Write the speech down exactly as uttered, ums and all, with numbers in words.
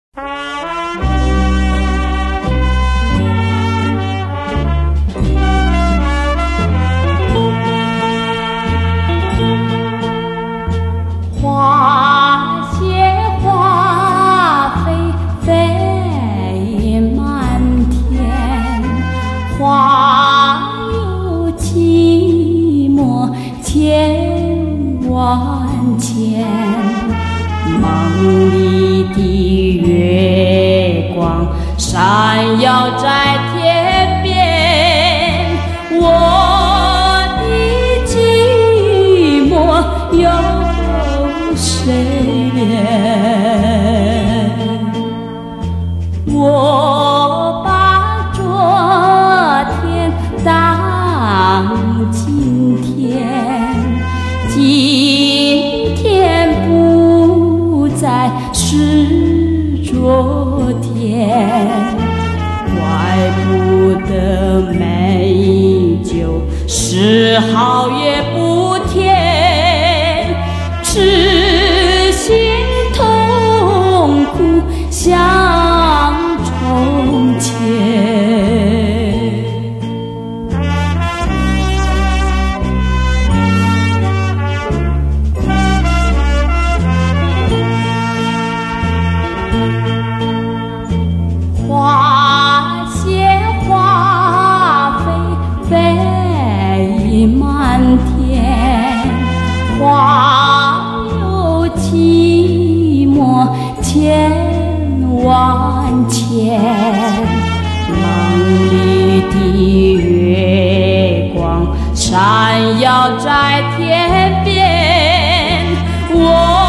万千梦里的月光闪耀在天边，我的寂寞有谁怜？我把昨天当今天，今天不再是昨天，怪不得美酒是好也不甜，痴心痛苦像从前。花谢花飞飞满天，花有寂寞千万千，梦里的月光闪耀在天边，我